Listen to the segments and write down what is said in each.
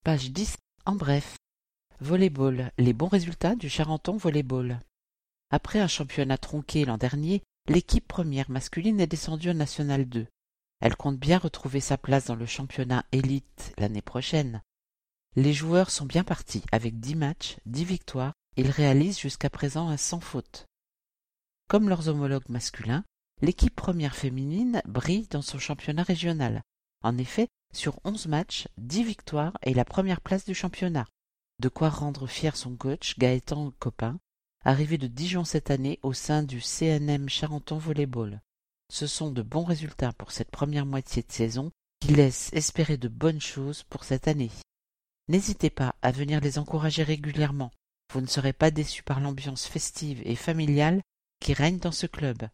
Page 10. En bref. Volleyball. Les bons résultats du Charenton Volleyball. Après un championnat tronqué l'an dernier, l'équipe première masculine est descendue en National 2. Elle compte bien retrouver sa place dans le championnat élite l'année prochaine. Les joueurs sont bien partis. Avec 10 matchs, 10 victoires, ils réalisent jusqu'à présent un sans faute. Comme leurs homologues masculins, l'équipe première féminine brille dans son championnat régional. En effet, sur 11 matchs, 10 victoires et la première place du championnat. De quoi rendre fier son coach, Gaëtan Copin, arrivé de Dijon cette année au sein du CNM Charenton Volleyball. Ce sont de bons résultats pour cette première moitié de saison qui laissent espérer de bonnes choses pour cette année. N'hésitez pas à venir les encourager régulièrement. Vous ne serez pas déçus par l'ambiance festive et familiale qui règne dans ce club.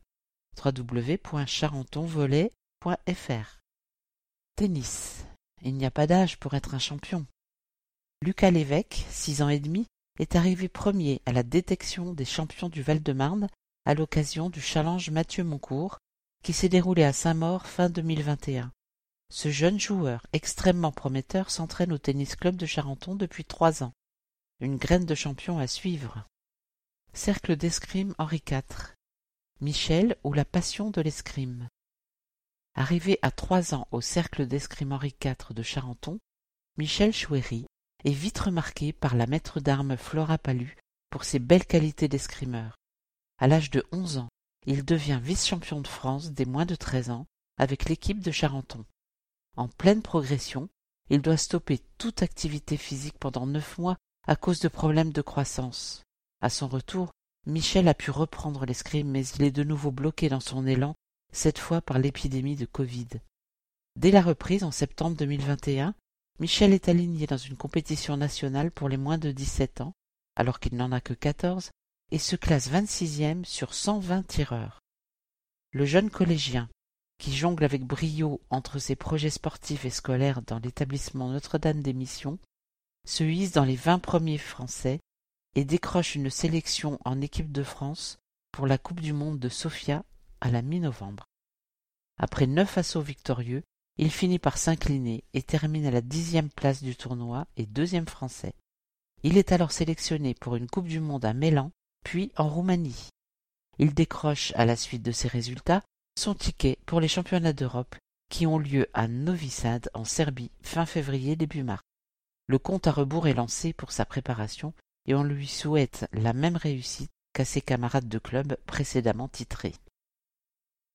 www.charentonvolley.fr. Tennis. Il n'y a pas d'âge pour être un champion. Lucas Lévesque, 6 ans et demi, est arrivé premier à la détection des champions du Val-de-Marne à l'occasion du challenge Mathieu Moncourt qui s'est déroulé à Saint-Maur fin 2021. Ce jeune joueur extrêmement prometteur s'entraîne au tennis club de Charenton depuis 3 ans. Une graine de champion à suivre. Cercle d'escrime Henri IV. Michel ou la passion de l'escrime. Arrivé à 3 ans au cercle d'escrime Henri IV de Charenton, Michel Chouéry est vite remarqué par la maître d'armes Flora Palu pour ses belles qualités d'escrimeur. À l'âge de 11 ans, il devient vice-champion de France des moins de 13 ans avec l'équipe de Charenton. En pleine progression, il doit stopper toute activité physique pendant 9 mois à cause de problèmes de croissance. À son retour, Michel a pu reprendre l'escrime, mais il est de nouveau bloqué dans son élan, cette fois par l'épidémie de Covid. Dès la reprise en septembre 2021, Michel est aligné dans une compétition nationale pour les moins de 17 ans, alors qu'il n'en a que 14, et se classe 26e sur 120 tireurs. Le jeune collégien, qui jongle avec brio entre ses projets sportifs et scolaires dans l'établissement Notre-Dame des Missions, se hisse dans les 20 premiers français et décroche une sélection en équipe de France pour la Coupe du monde de Sofia à la mi-novembre. Après 9 assauts victorieux, il finit par s'incliner et termine à la 10e place du tournoi et 2e français. Il est alors sélectionné pour une Coupe du monde à Mélan, puis en Roumanie. Il décroche, à la suite de ses résultats, son ticket pour les championnats d'Europe qui ont lieu à Novi Sad en Serbie fin février début mars. Le compte à rebours est lancé pour sa préparation et on lui souhaite la même réussite qu'à ses camarades de club précédemment titrés.